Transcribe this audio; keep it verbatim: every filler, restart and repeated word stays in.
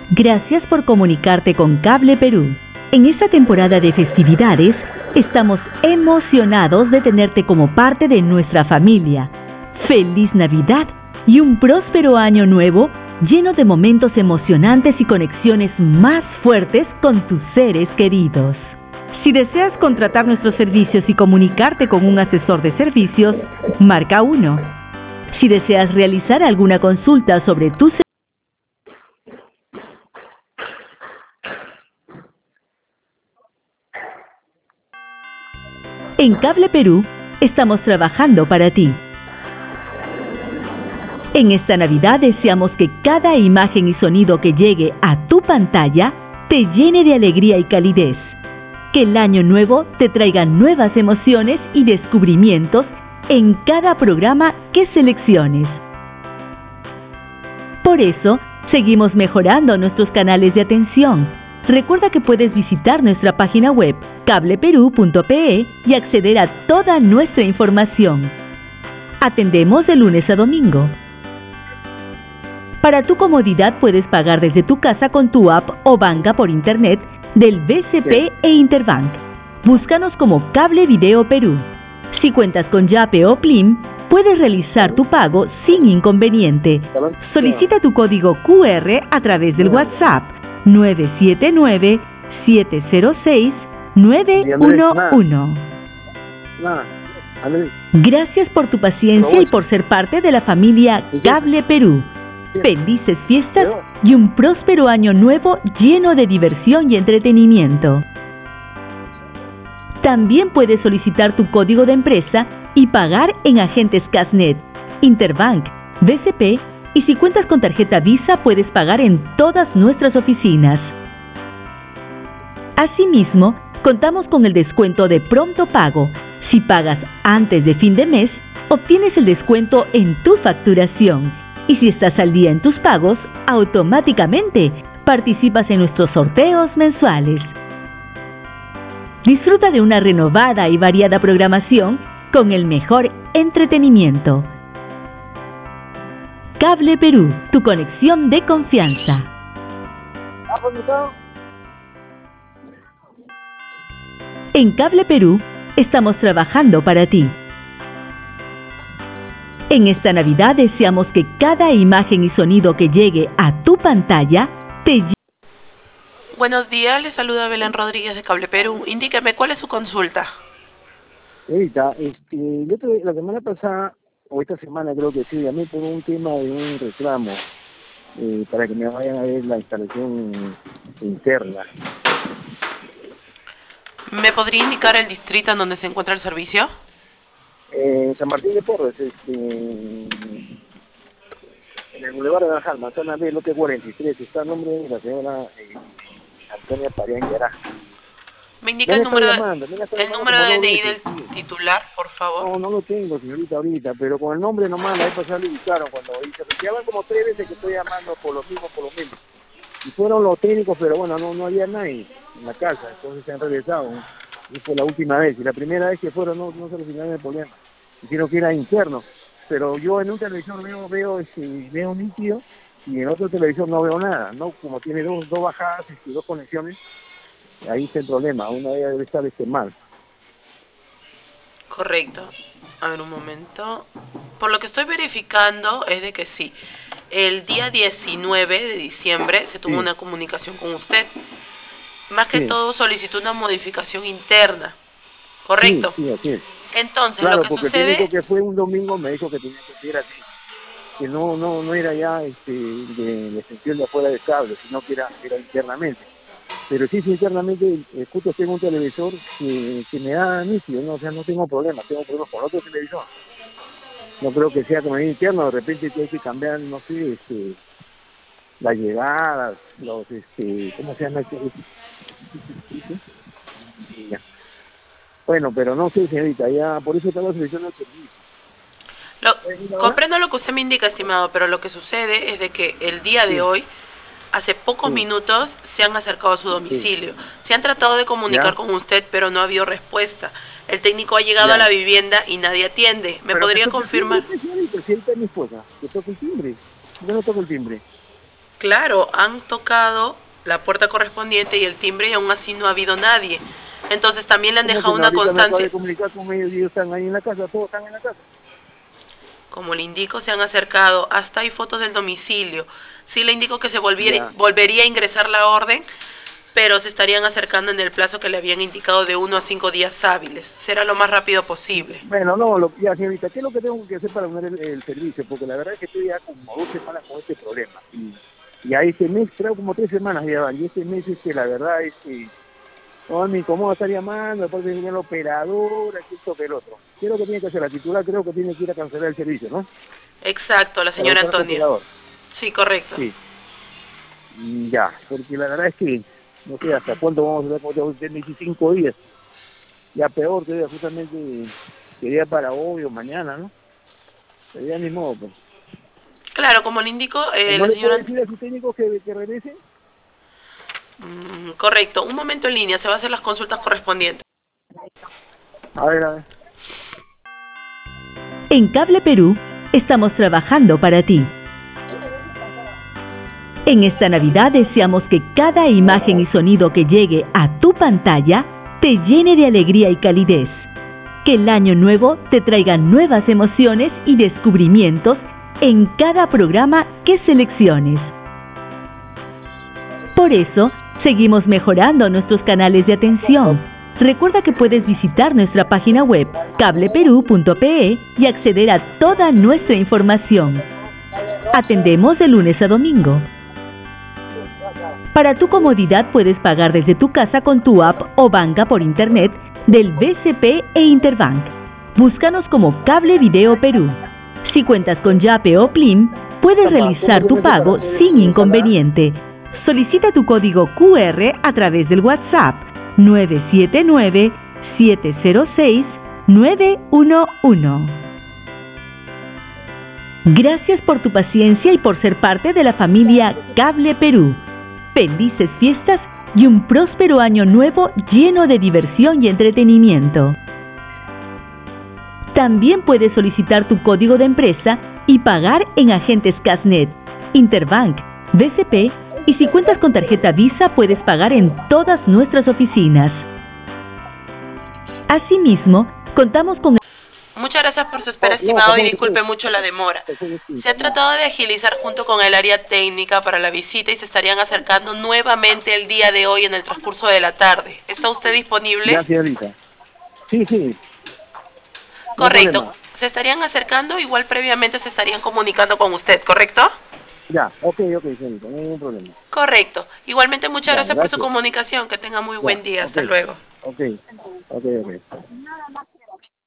Gracias por comunicarte con Cable Perú. En esta temporada de festividades, estamos emocionados de tenerte como parte de nuestra familia. ¡Feliz Navidad y un próspero año nuevo lleno de momentos emocionantes y conexiones más fuertes con tus seres queridos! Si deseas contratar nuestros servicios y comunicarte con un asesor de servicios, marca uno. Si deseas realizar alguna consulta sobre tus servicios, en Cable Perú, estamos trabajando para ti. En esta Navidad deseamos que cada imagen y sonido que llegue a tu pantalla te llene de alegría y calidez. Que el año nuevo te traiga nuevas emociones y descubrimientos en cada programa que selecciones. Por eso, seguimos mejorando nuestros canales de atención. Recuerda que puedes visitar nuestra página web cable perú punto pe y acceder a toda nuestra información. Atendemos de lunes a domingo. Para tu comodidad puedes pagar desde tu casa con tu app o banca por internet del B C P e Interbank. Búscanos como Cable Video Perú. Si cuentas con Yape o Plim, puedes realizar tu pago sin inconveniente. Solicita tu código cu erre a través del WhatsApp nueve siete nueve, siete cero seis, nueve uno uno. Gracias por tu paciencia y por ser parte de la familia Cable Perú. Felices fiestas y un próspero año nuevo lleno de diversión y entretenimiento. También puedes solicitar tu código de empresa y pagar en agentes Casnet, Interbank, B C P y si cuentas con tarjeta Visa puedes pagar en todas nuestras oficinas. Asimismo, contamos con el descuento de pronto pago. Si pagas antes de fin de mes, obtienes el descuento en tu facturación. Y si estás al día en tus pagos, automáticamente participas en nuestros sorteos mensuales. Disfruta de una renovada y variada programación con el mejor entretenimiento. Cable Perú, tu conexión de confianza. En Cable Perú, estamos trabajando para ti. En esta Navidad deseamos que cada imagen y sonido que llegue a tu pantalla te lleve. Buenos días, le saluda Belén Rodríguez de Cable Perú. Indíqueme, ¿cuál es su consulta? Ahorita, este, yo te, la semana pasada, o esta semana creo que sí, llamé por un tema de un reclamo, eh, para que me vayan a ver la instalación interna. ¿Me podría indicar el distrito en donde se encuentra el servicio? Eh, San Martín de Porres, este, en el Boulevard de Naranjal, zona B, lote cuarenta y tres, está el nombre de la señora eh, Antonia Parián Yará. ¿Me indica el número, llamando, de, el número de D N I del sí. titular, por favor? No, no lo tengo, señorita, ahorita, pero con el nombre nomás la vez pasada lo ubicaron cuando dice, ya van como tres veces que estoy llamando por lo mismo, por lo mismo. Y fueron los técnicos, pero bueno, no, no había nadie en la casa, entonces se han regresado. Y fue la última vez, y la primera vez que fueron no, no se solucionaron el problema. Dijeron que era interno, pero yo en un televisor veo, veo, este, veo nítido, y en otro televisor no veo nada, ¿no? Como tiene dos, dos bajadas y dos conexiones, ahí está el problema, una de ellas debe estar este, mal. Correcto. A ver un momento. Por lo que estoy verificando es de que sí. El día diecinueve de diciembre se tuvo sí. una comunicación con usted. Más que sí. todo solicitó una modificación interna. ¿Correcto? Sí, sí, así es. Entonces, claro, lo que porque sucede... el técnico que fue un domingo me dijo que tenía que ser así. Que no no no era ya este, de la extensión de afuera del cable, sino que era, era internamente. Pero sí, sí, internamente, eh, justo tengo un televisor que, que me da nítido, ¿no? O sea, no tengo problemas, tengo problemas con otro televisor. No creo que sea como interno, de repente hay que cambiar, no sé, este, las llegadas, los, este, ¿cómo se llama? Este, este, ya. Bueno, pero no sé, señorita, ya por eso estaba seleccionando el servicio. Lo, comprendo lo que usted me indica, estimado, pero lo que sucede es de que el día de sí. hoy, hace pocos sí. minutos, se han acercado a su domicilio. Sí. Se han tratado de comunicar ¿Ya? con usted, pero no ha habido respuesta. El técnico ha llegado ¿Ya? a la vivienda y nadie atiende. ¿Me pero podría confirmar? Señorita, si ahí está mi esposa, que toca el timbre. Yo no toco el timbre. Claro, han tocado la puerta correspondiente y el timbre y aún así no ha habido nadie. Entonces también le han dejado una constancia. Me acabo constancia. de comunicar con ellos y ellos están ahí en la casa, todos están en la casa. Como le indico, se han acercado. Hasta hay fotos del domicilio. Sí le indico que se volviera, volvería a ingresar la orden, pero se estarían acercando en el plazo que le habían indicado de uno a cinco días hábiles. Será lo más rápido posible. Bueno, no, lo, ya señorita, ¿qué es lo que tengo que hacer para poner el, el servicio? Porque la verdad es que estoy ya como dos semanas con este problema. Y, y a este mes, creo como tres semanas ya van. Y este mes es que la verdad es que no me incomoda estar llamando, después de venir el operador, aquí esto que el otro. ¿Qué es lo que tiene que hacer? La titular creo que tiene que ir a cancelar el servicio, ¿no? Exacto, la señora Antonia. Sí, correcto. Sí. Ya, porque la verdad es que no sé hasta cuándo vamos a ver, como veinticinco días. Ya peor, que justamente quería para hoy o mañana, ¿no? Pero ya ni modo, pues. Claro, como le indico, eh, ¿No la le señora... puede decir a su técnico que, que regrese? Mm, correcto, un momento en línea, se va a hacer las consultas correspondientes. A ver, a ver. En Cable Perú estamos trabajando para ti. En esta Navidad deseamos que cada imagen y sonido que llegue a tu pantalla te llene de alegría y calidez. Que el año nuevo te traiga nuevas emociones y descubrimientos en cada programa que selecciones. Por eso, seguimos mejorando nuestros canales de atención. Recuerda que puedes visitar nuestra página web cable perú punto pe y acceder a toda nuestra información. Atendemos de lunes a domingo. Para tu comodidad puedes pagar desde tu casa con tu app o banca por internet del B C P e Interbank. Búscanos como Cable Video Perú. Si cuentas con Yape o Plim, puedes realizar tu pago sin inconveniente. Solicita tu código Q R a través del WhatsApp nueve siete nueve, siete cero seis, nueve uno uno. Gracias por tu paciencia y por ser parte de la familia Cable Perú. Felices fiestas y un próspero año nuevo lleno de diversión y entretenimiento. También puedes solicitar tu código de empresa y pagar en agentes Casnet, Interbank, B C P y si cuentas con tarjeta Visa puedes pagar en todas nuestras oficinas. Asimismo, contamos con... Muchas gracias por su espera, estimado, y disculpe mucho la demora. Se ha tratado de agilizar junto con el área técnica para la visita y se estarían acercando nuevamente el día de hoy en el transcurso de la tarde. ¿Está usted disponible? Ya, señorita. Sí, sí. Correcto. Se estarían acercando, igual previamente se estarían comunicando con usted, ¿correcto? Ya, ok, ok, señorita, no hay ningún problema. Correcto. Igualmente muchas Ya, gracias, gracias por su comunicación. Que tenga muy ya, buen día. okay. Hasta luego. Ok, ok, ok.